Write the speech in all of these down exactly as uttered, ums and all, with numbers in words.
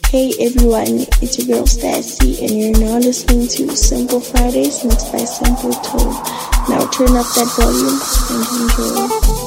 Hey everyone, it's your girl Stacy, and you're now listening to Simple Fridays mixed by Simple Tone. Now turn up that volume and enjoy.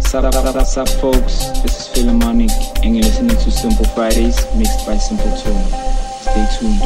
What's up, folks? This is Philharmonic, and you're listening to Simple Fridays, mixed by Simple Tone. Stay tuned.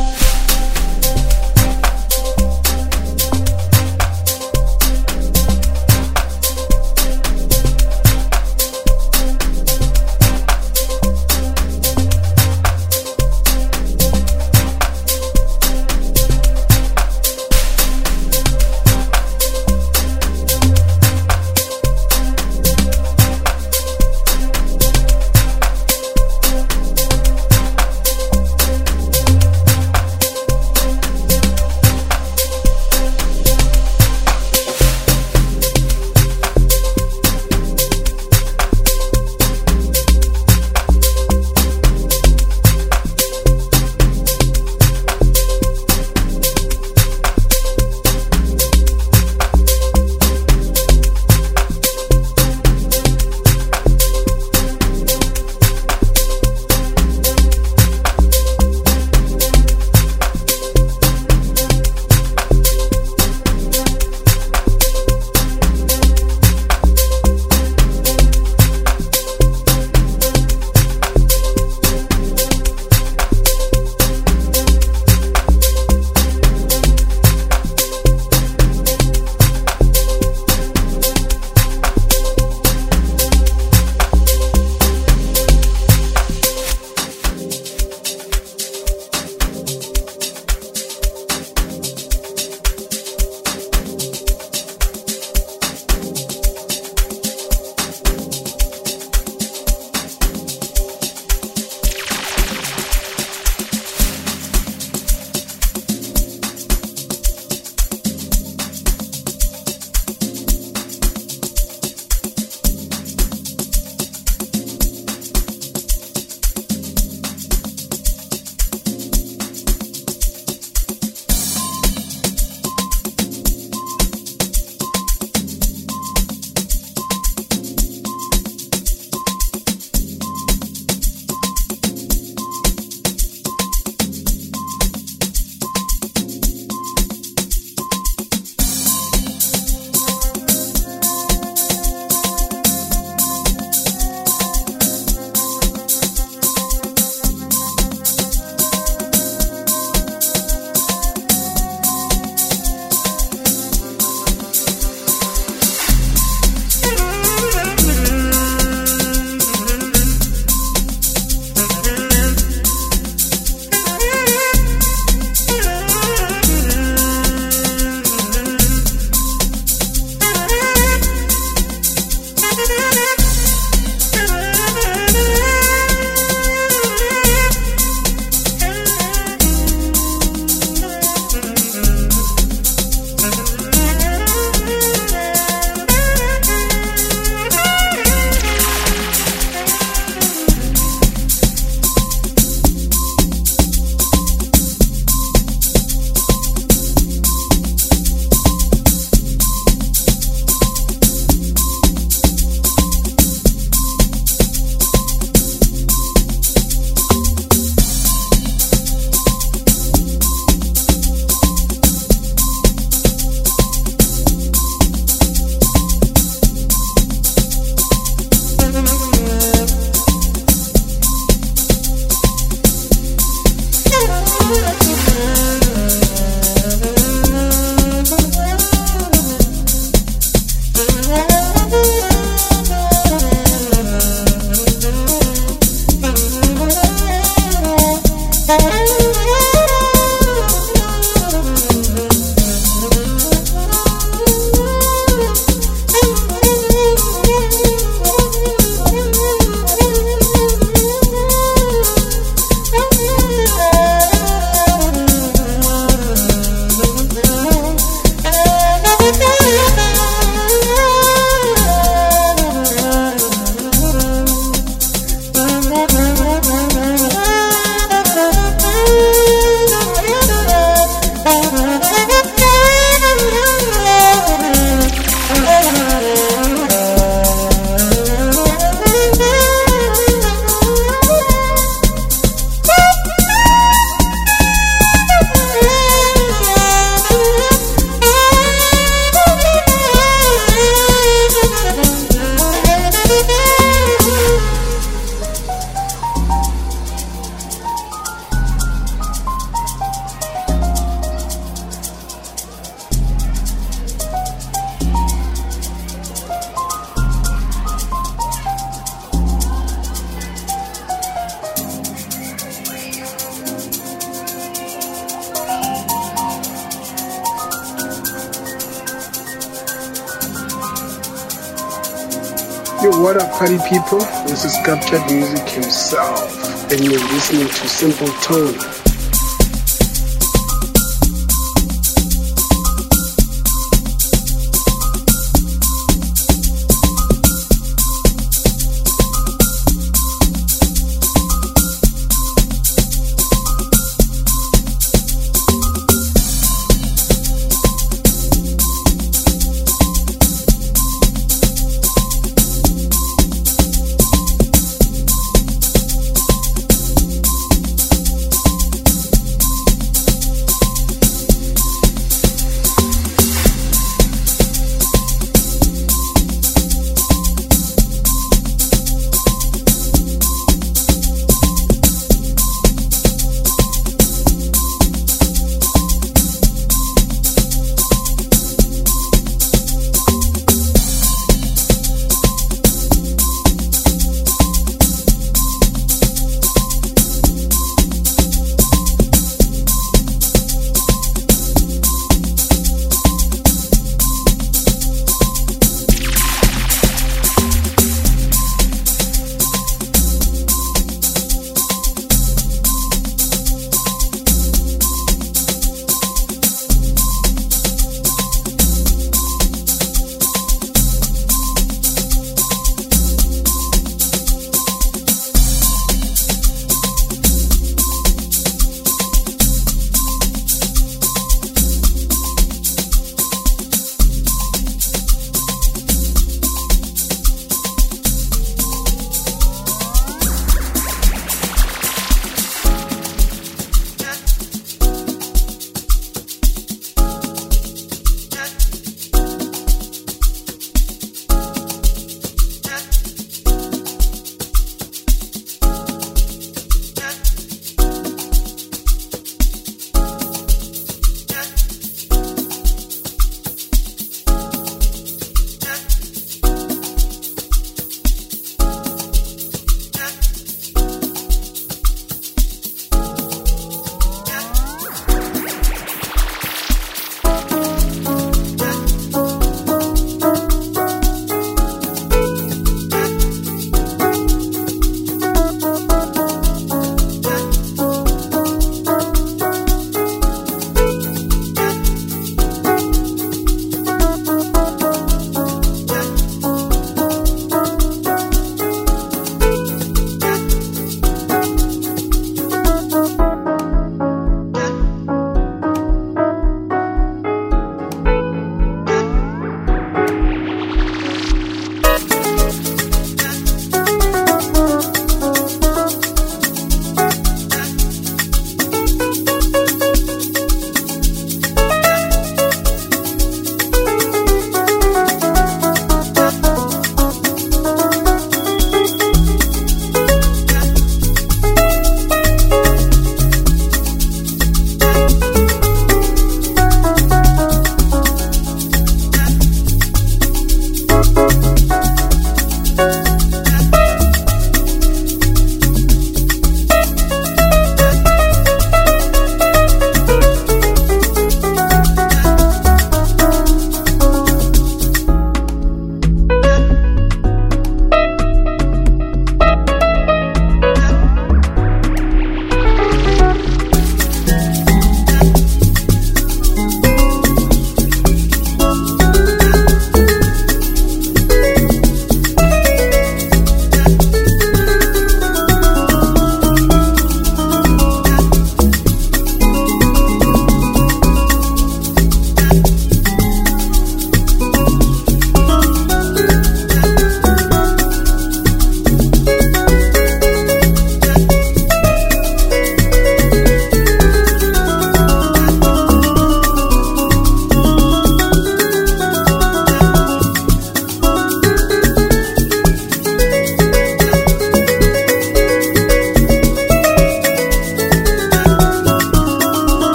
Yo, what up, party people? This is Captured Music himself, and you're listening to Simple Tone.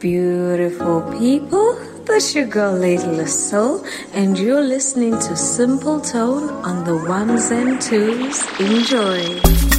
beautiful people. This your girl Lady LaSoul, and you're listening to Simple Tone on the ones and twos. Enjoy.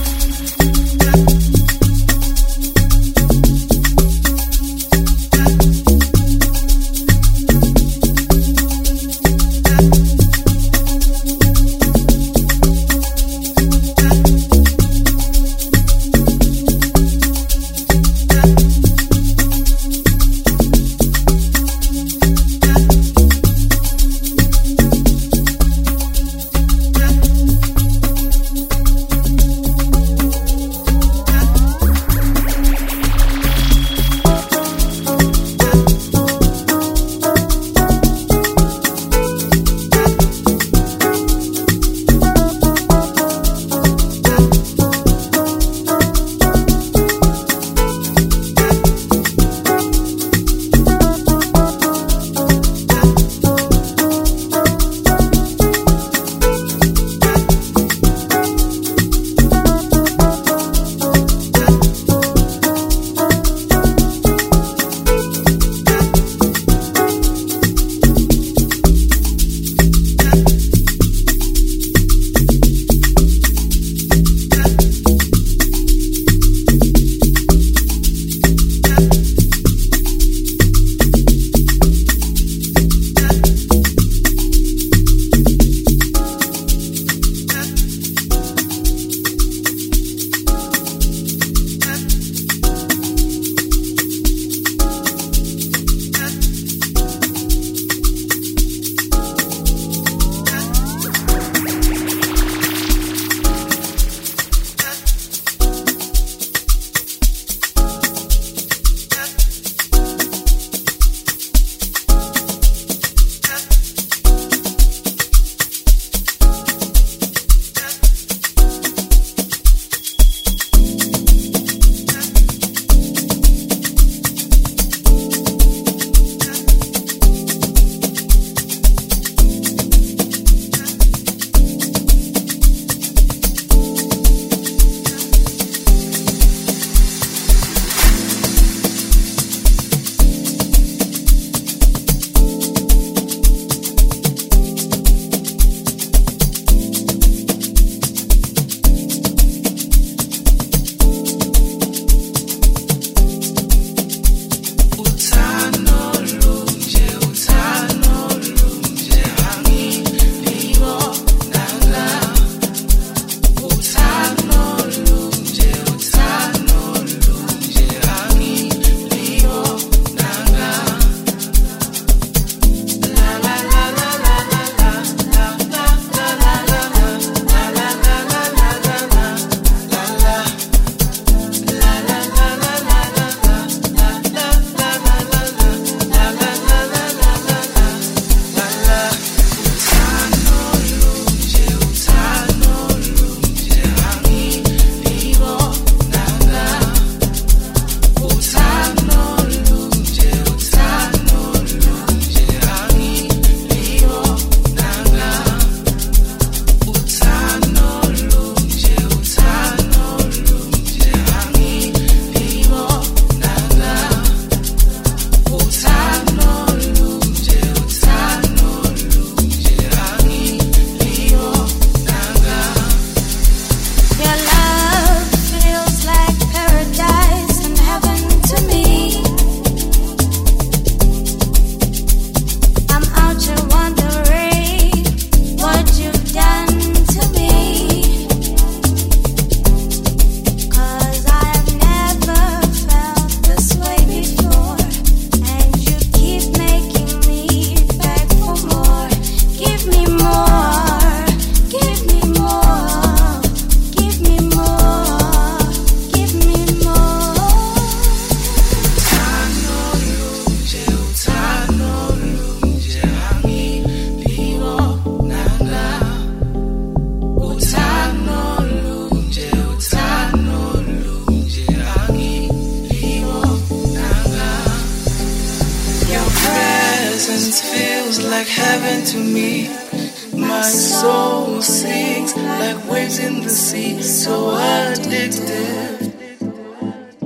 like heaven to me. My soul sings like waves in the sea, so addictive.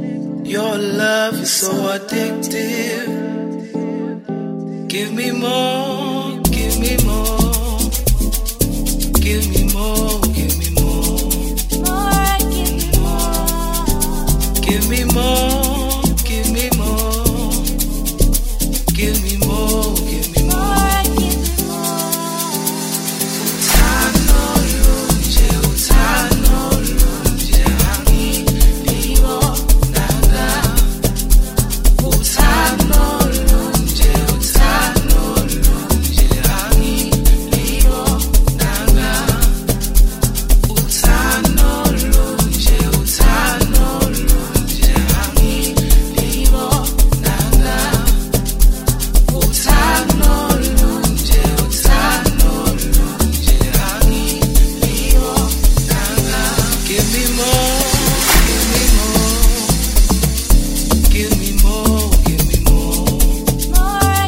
Your love is so addictive. Give me more, give me more, give me more, give me more, more, give me more, give me more, give me more, give me more, give me more, give me more. Utano lunje, utano lunje, hangi liwo nanga. Utano lunje, utano lunje, hangi liwo nanga. Utano lunje, utano lunje, hangi liwo nanga. Utano lunje, utano lunje, hangi liwo nanga. Give me more, give me more, give me more, give me more, more,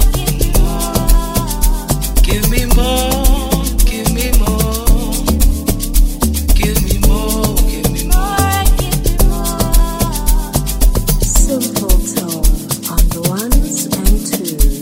give me more, give me more, give me more, give me more, give me more, give me more. Simple Tone on the ones and twos.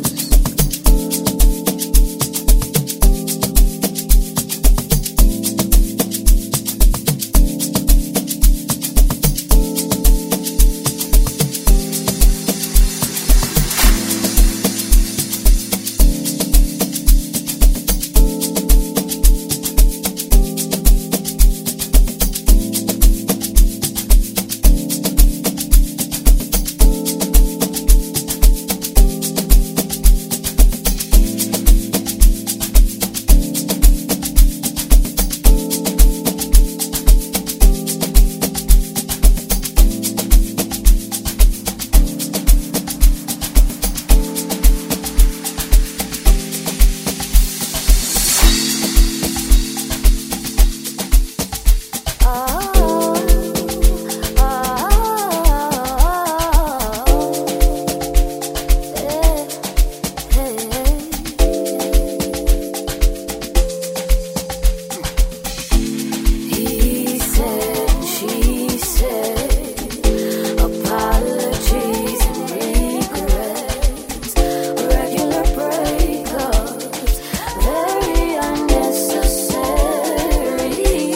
He said, she said, apologies and regrets, regular breakups, very unnecessary.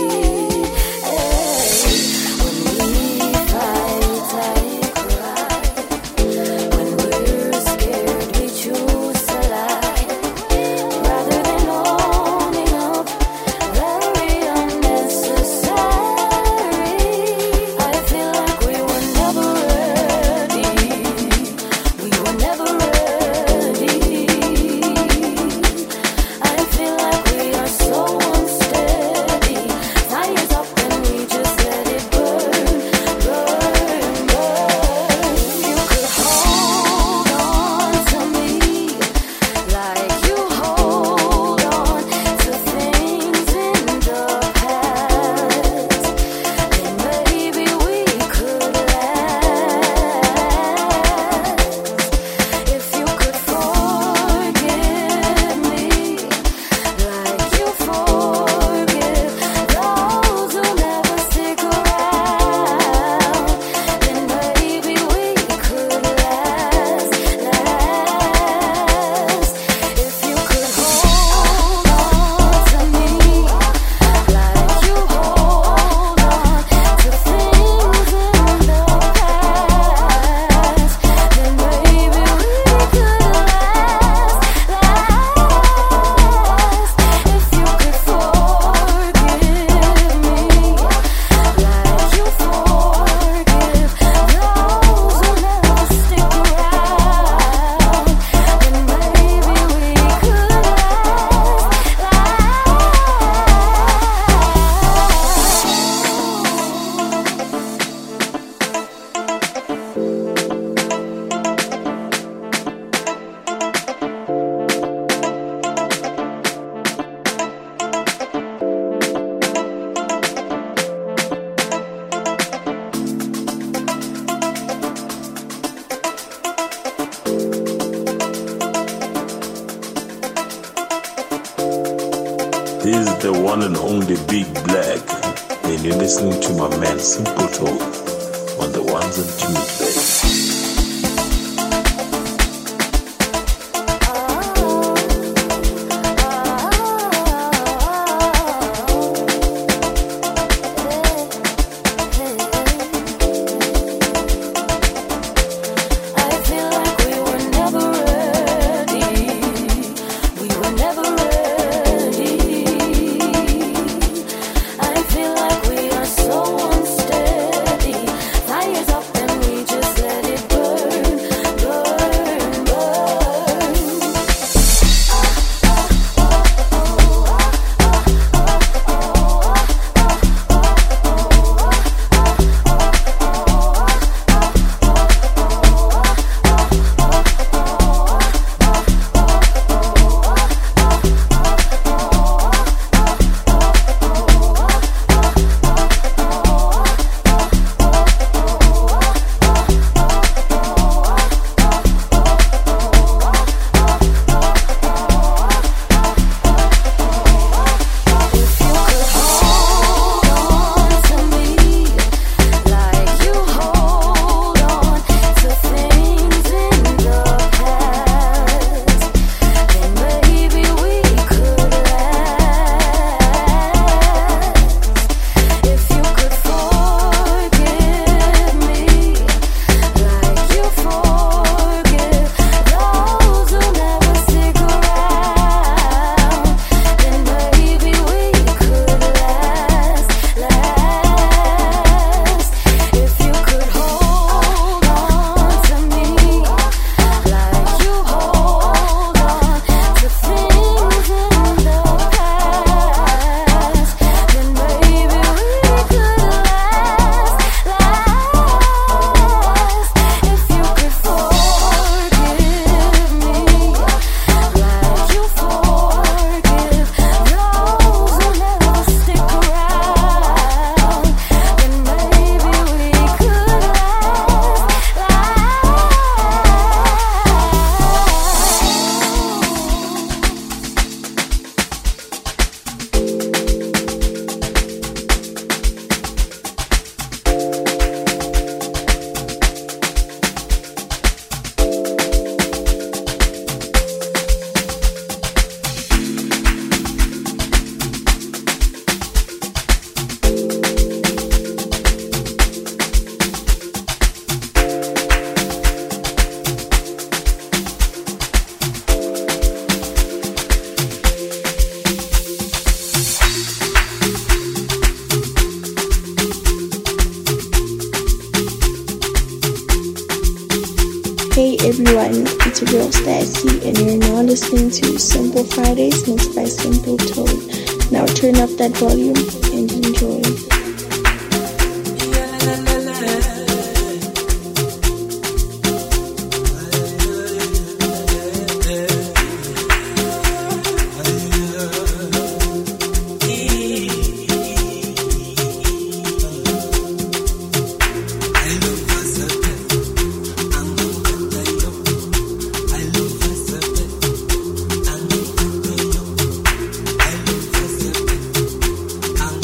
When we fight, I cry. When we're scared, we choose to lie. Rather than owning up, very unnecessary. I feel like we were never ready. We were never ready. I feel like we are so unsteady. Fires up and we just let it burn, burn, burn. You could hold on to me like you hold on to things in the past. Then maybe we could last. If you could forgive me like you forgive those who never stick around, then maybe we could last, last. If you could hold on to me like you hold on to things in the past, then maybe we could last, last. If you could forgive me like you forgive those who never stick around, then maybe we could This is the one and only Big Black, and you're listening to my man Simple Tone on the ones and twos, baby. everyone, it's your girl Stacy, and you're now listening to Simple Fridays mixed by Simple Tone. Now turn up that volume and enjoy. I'm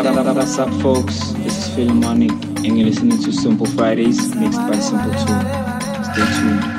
What's up, folks? This is Philharmonic, and you're listening to Simple Fridays, mixed by Simple Tone. Stay tuned.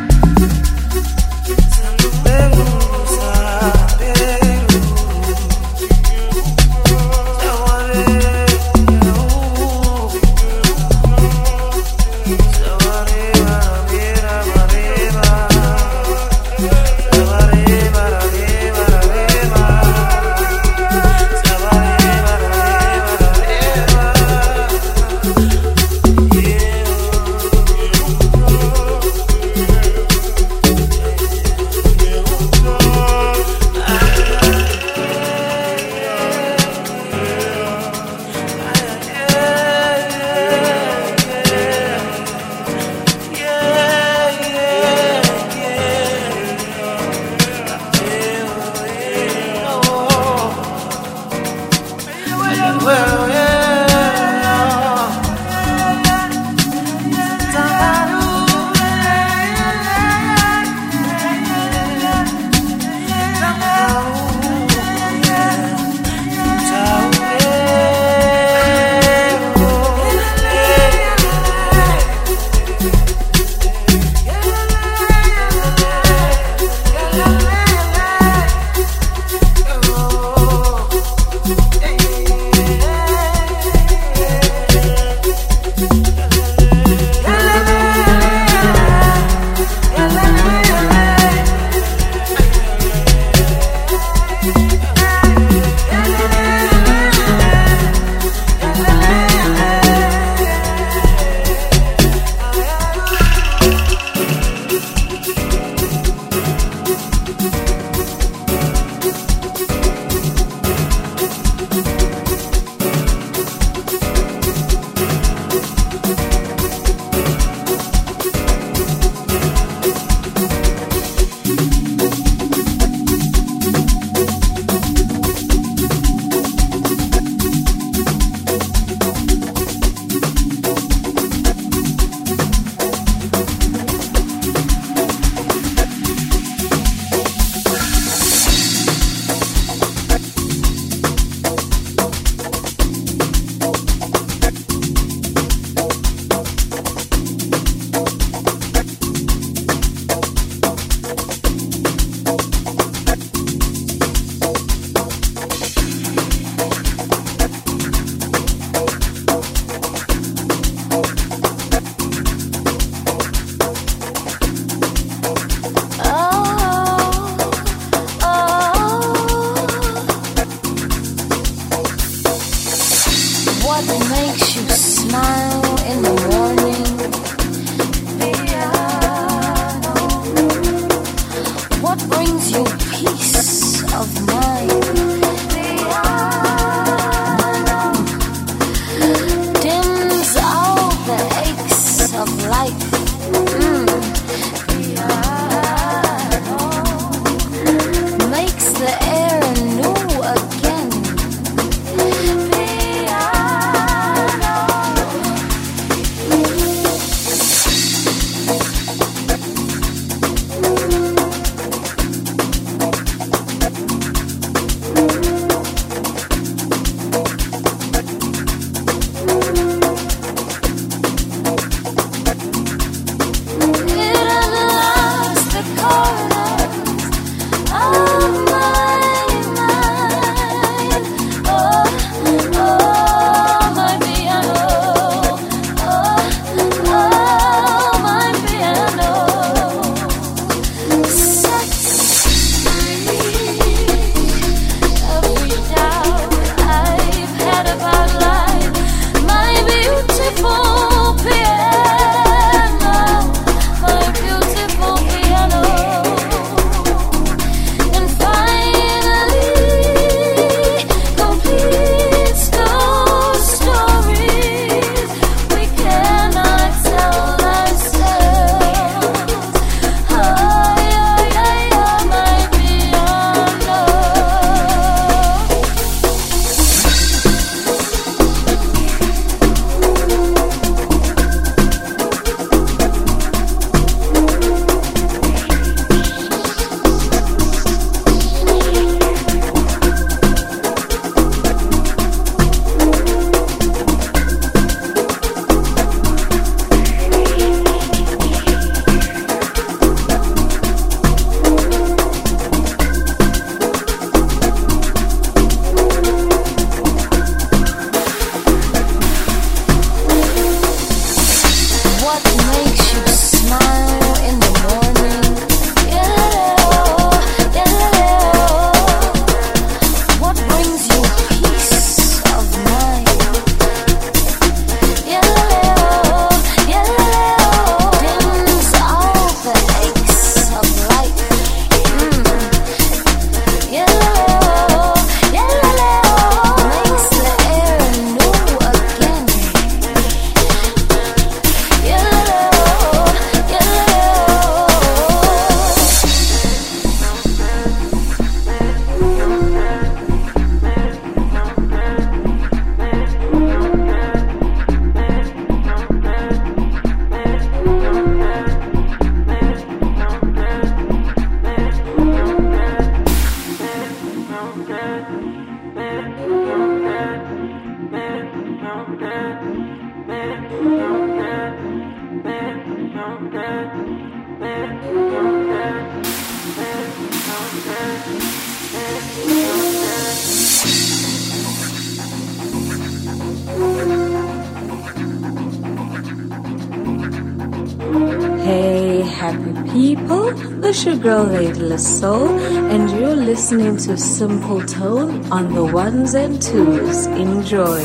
Hey, happy people, it's your girl Lady LaSoul, and you're listening to Simple Tone on the ones and twos. Enjoy.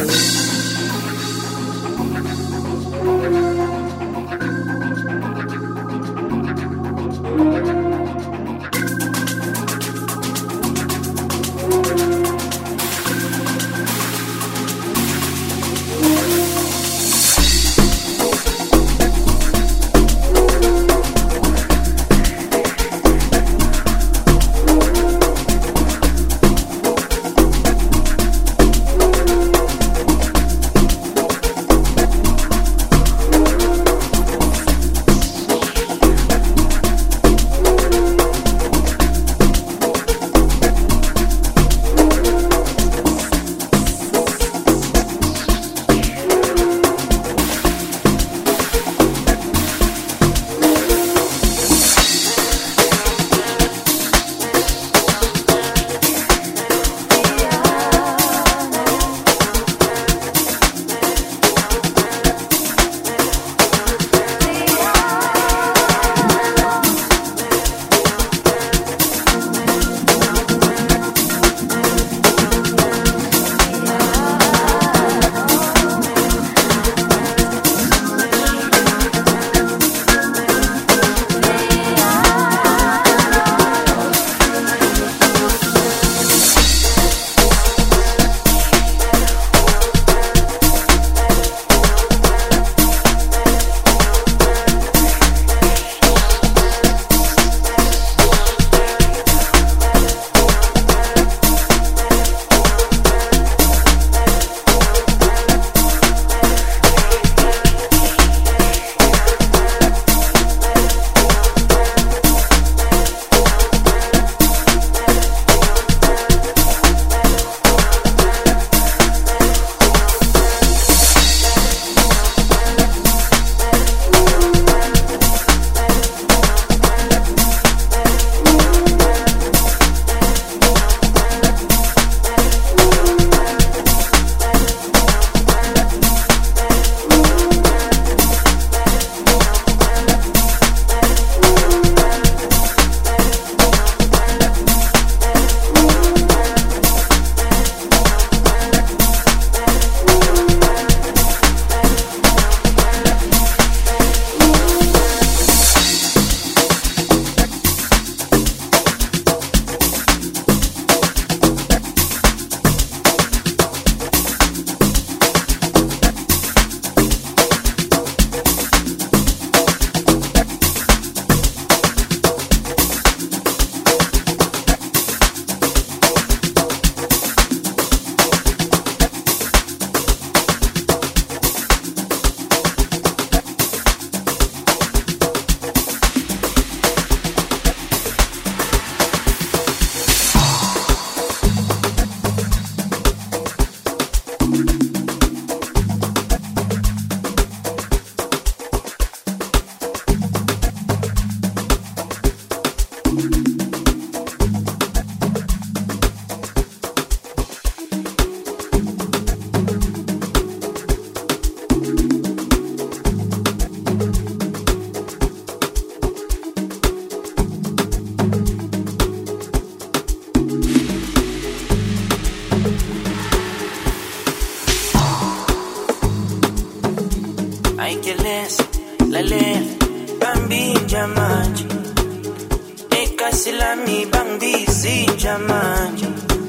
Silami bangdi zinja manje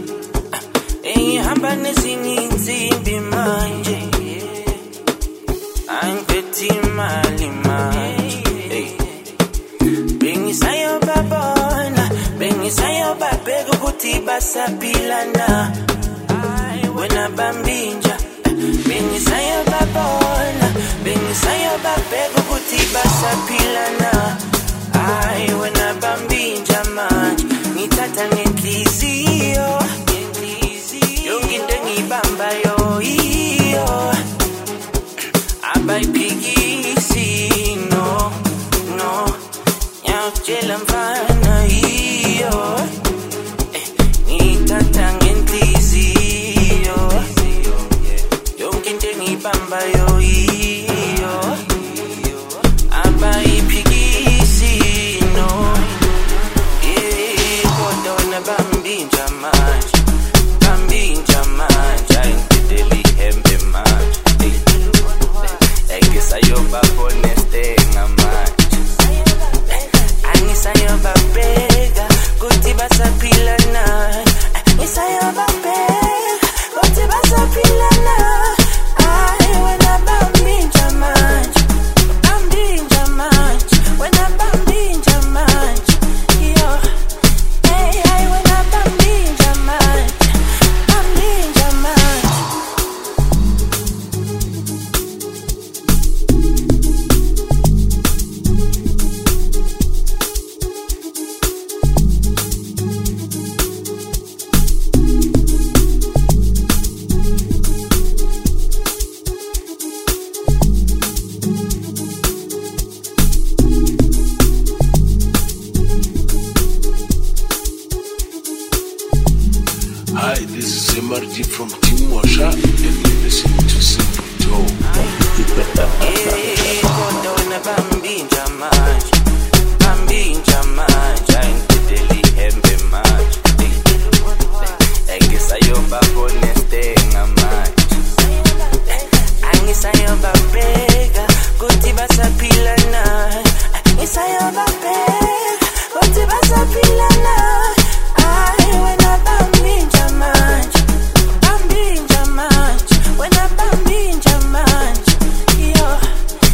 Ehamba nezininzi imbi manje Angpethi mali manje Bengisayo babona Bengisayo babeka ukuthi basaphilana Wena bambinja Bengisayo babona Bengisayo babeka ukuthi basaphilana Ay, wena bambinja manje ngithatha ngenhliziyo yonke into engibamba yo iyo abayiphikisi no ngitshela mfana hiyo ngithatha ngenhliziyo yonke into engiyibambayo hiyo abayiphikisi no yeah kodwa wena bambinja manje bambinja manje ayingideli ihembe manje engisayoba honestenga manje angisayoba bheka kuthi basaphila na angisayoba bheka kuthi basaphila na ay wena bambinja manje bambinja manje wena bambinja manje yo hey ay wena bambinja manje bambinja manje Hi, this is M R G from Team Washa, and you're listening to Simple Tone. eh kodwa wena bambinja manje bambinja manje ayingideli ihembe manje engisayoba honestenga manje angisayoba bheka kuthi basaphila na angisayoba bheka kuthi basaphila na ay wena bambinja manje bambinja manje wena bambinja manje yo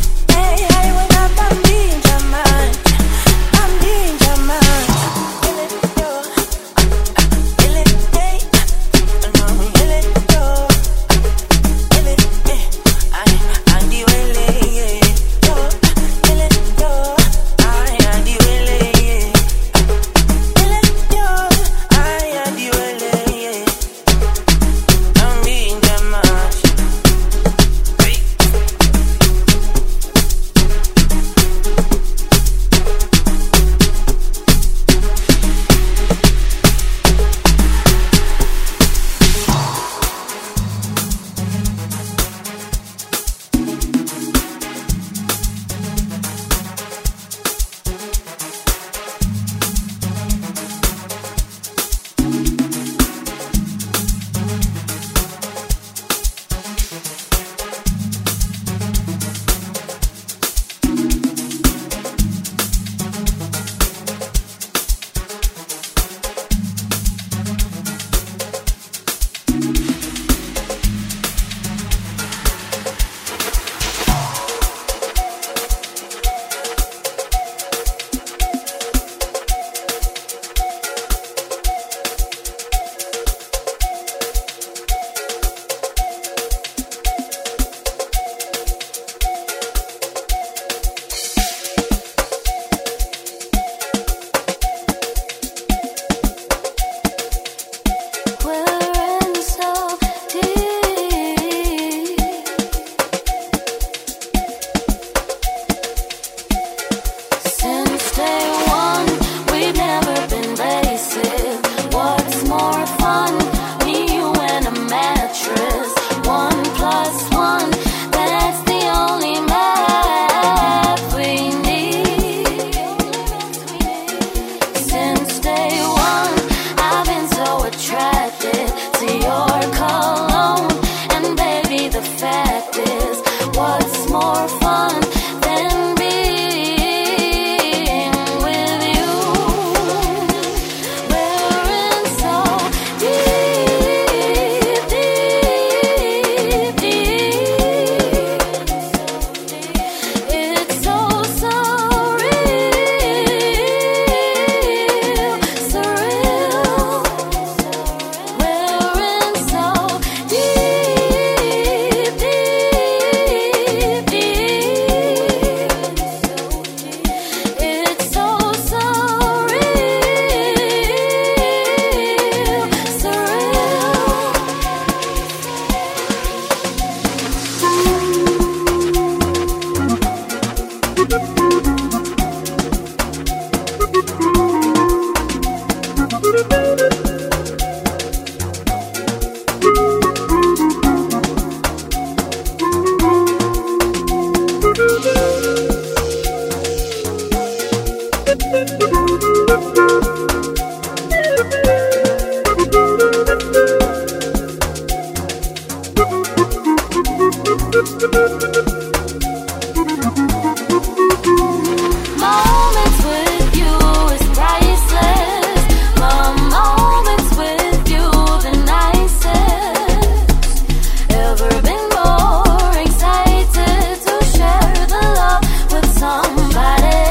Moments with you is priceless. My moments with you the nicest. Ever been more excited to share the love with somebody.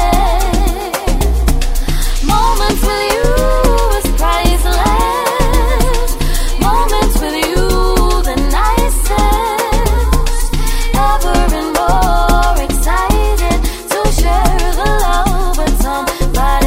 Moments with you is priceless. Moments with you the nicest. Ever been more excited to share the love with somebody.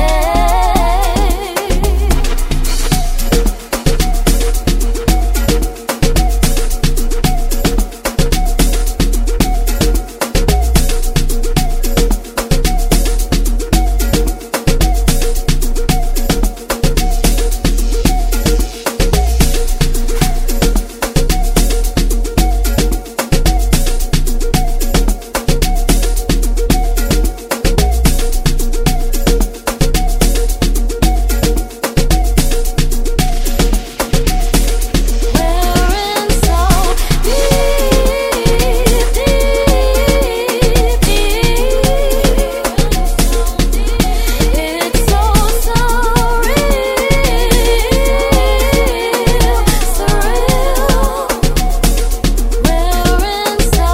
We're in so deep, deep, deep. It's so surreal, surreal. We're in so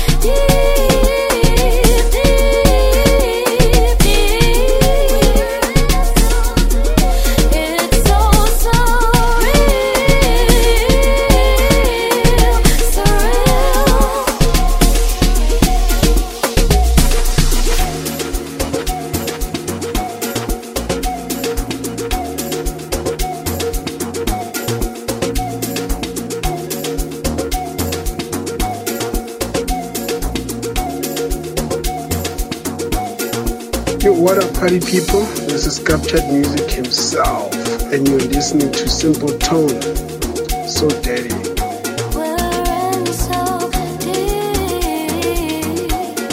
deep, deep, deep. It's so Yo, what up, party people? This is Captured Music himself, and you're listening to Simple Tone. So daddy. We're in so deep.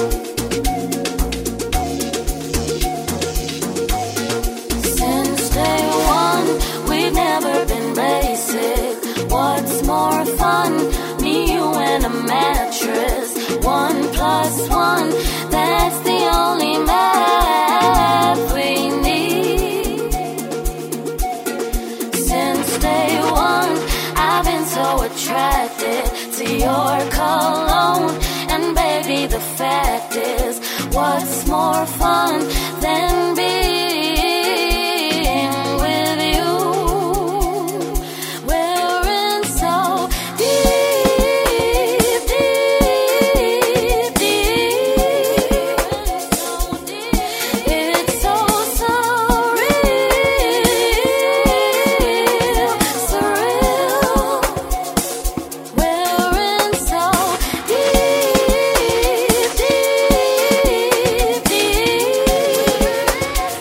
Since day one, we've never been basic. What's more fun? Me, you, and a mattress. One plus one, that's the only math we need. Since day one, I've been so attracted to your cologne. And baby, the fact is, what's more fun than being with you? We're in so deep, deep, deep. It's so surreal, surreal. We're in so deep, deep, deep.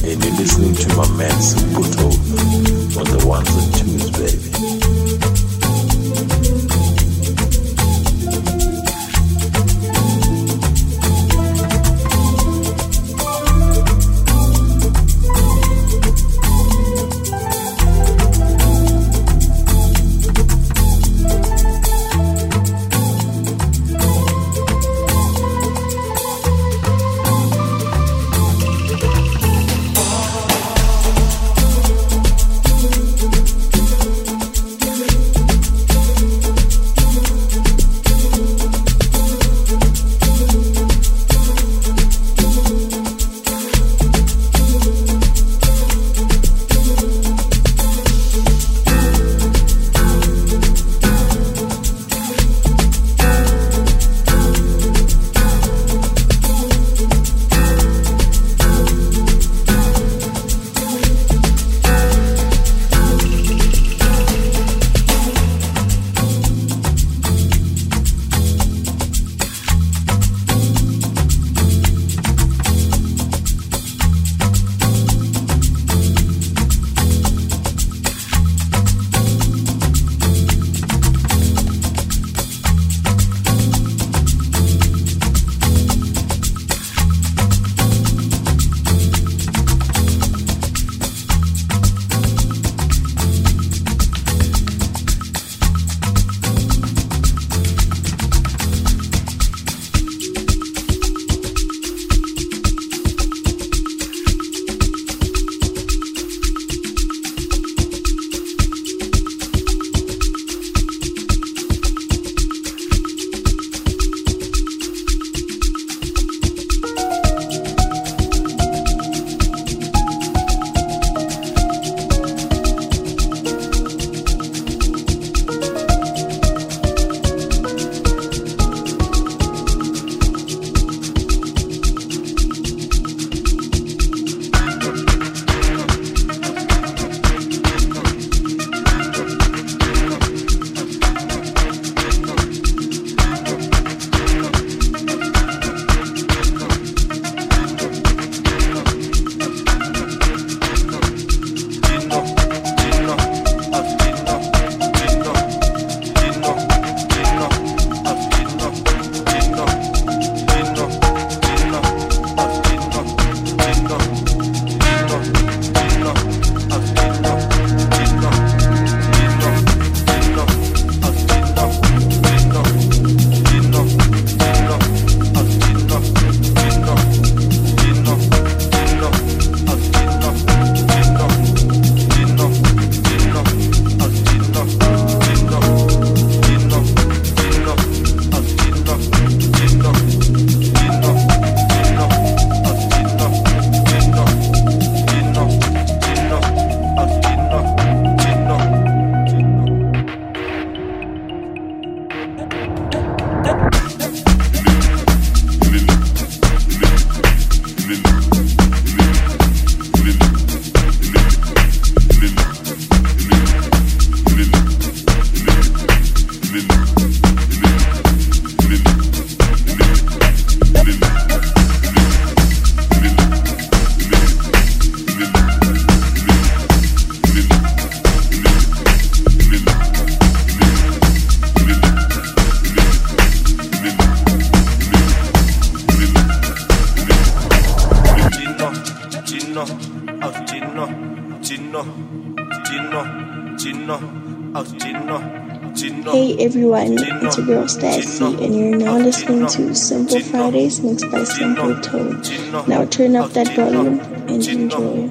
and you're listening to my man Simple Tone on the ones and twos, baby. Hey everyone, it's your girl Stacy, and you're now listening to Simple Fridays mixed by Simple Tone. Now turn up that volume and enjoy.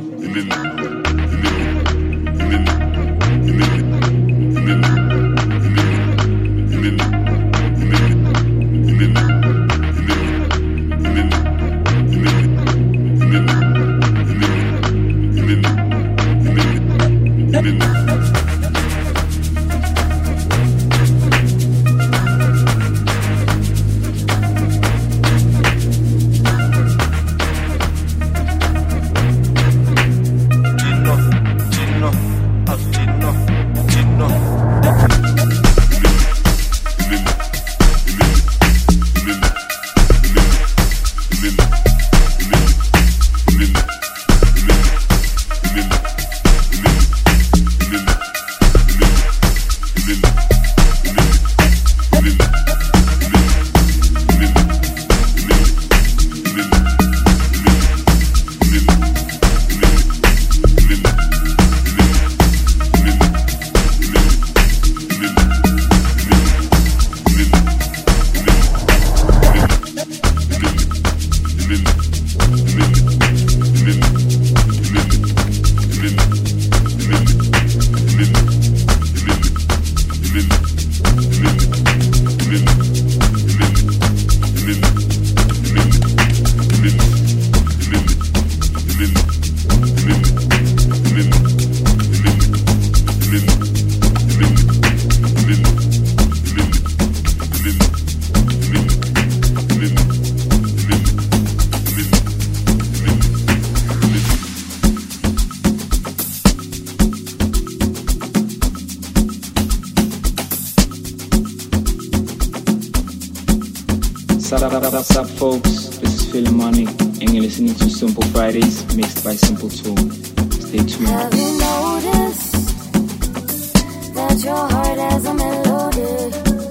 What's up, folks? This is Philharmonic, and you're listening to Simple Fridays, mixed by Simple Tone. Stay tuned. Have you noticed that your heart has a melody?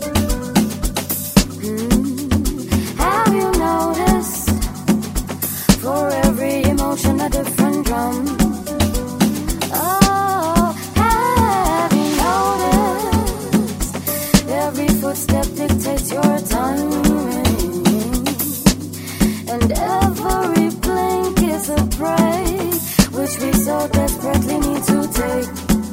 Hmm. Have you noticed for every emotion a different drum? Oh, have you noticed every footstep dictates your timing, and every blink is a break which we so desperately need to take.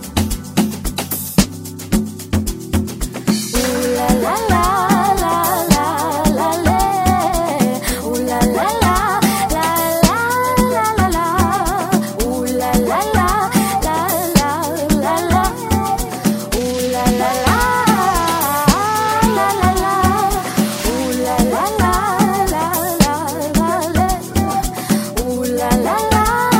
Ooh la la la la la la la. Ooh la la la la la la la la. Ooh la la la la la la la. Ooh la la la la la la. Ooh la la la la la la la. Ooh la la la.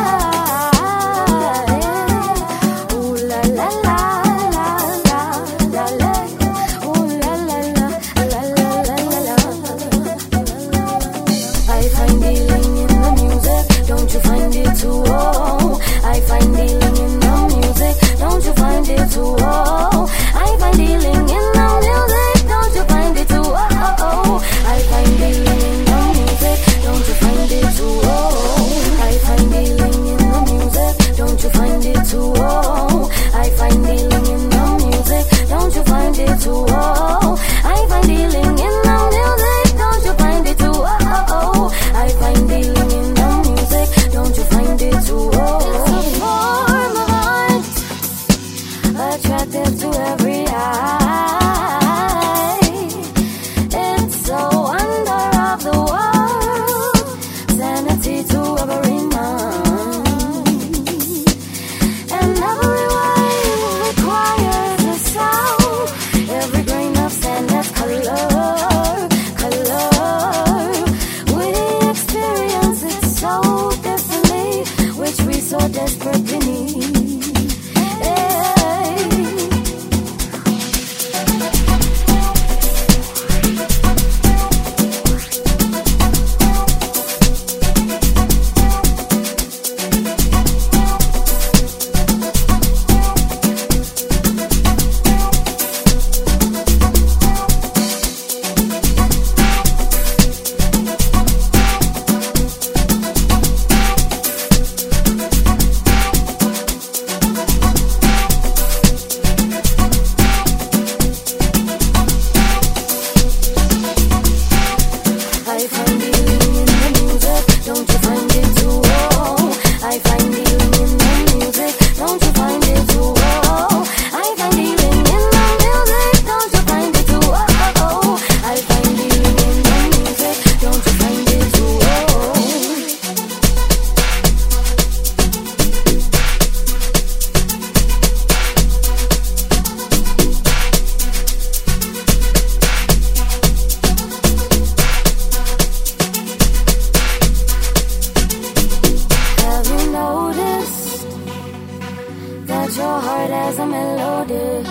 Your heart has a melody.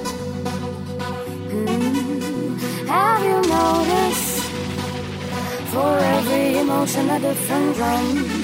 Mm. Have you noticed for every emotion a different drum?